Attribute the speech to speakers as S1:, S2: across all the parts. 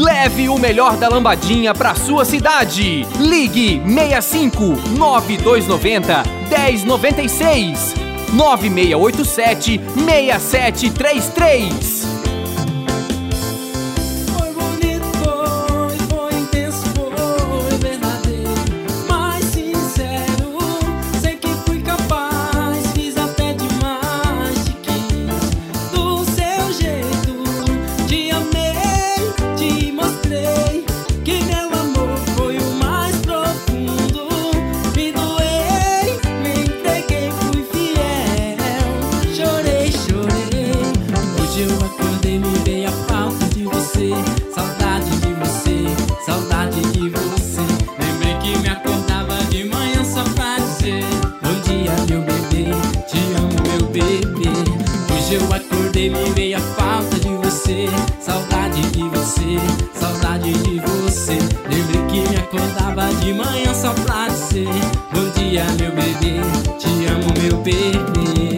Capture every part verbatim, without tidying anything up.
S1: Leve o melhor da lambadinha pra sua cidade. Ligue seis cinco nove dois nove zero um zero nove seis nove seis oito sete seis sete três três.
S2: Eu acordei, me veio a falta de você, saudade de você, saudade de você. Lembrei que me acordava de manhã só pra dizer bom dia, meu bebê, te amo, meu bebê.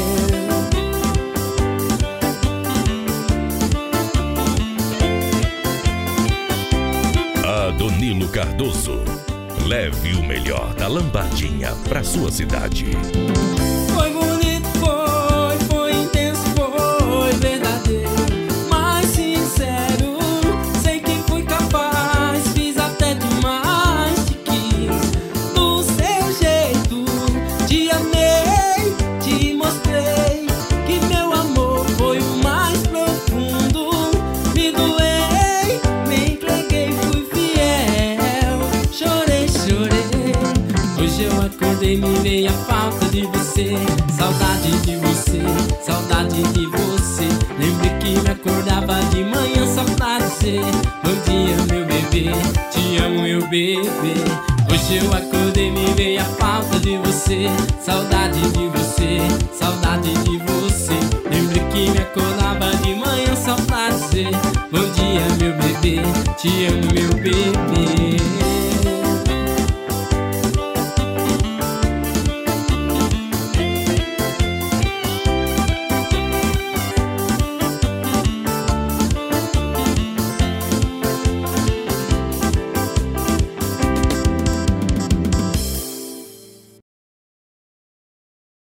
S3: Adonilo Cardoso, leve o melhor da lambadinha pra sua cidade.
S2: Foi bonito, foi, foi intenso, foi verdadeiro, mas sincero. Sei que fui capaz, fiz até demais, te quis do seu jeito, te amei, te mostrei que meu amor foi o mais profundo. Me doei, me entreguei, fui fiel, chorei, chorei. Hoje eu acordei, me veio a falta de você, saudade de você, saudade de você. Lembrei que me acordava de manhã só pra dizer bom dia, meu bebê, te amo, meu bebê. Hoje eu acordei, me veio a falta de você, saudade de você, saudade de você. Lembrei que me acordava de manhã só pra dizer bom dia, meu bebê, te amo, meu bebê.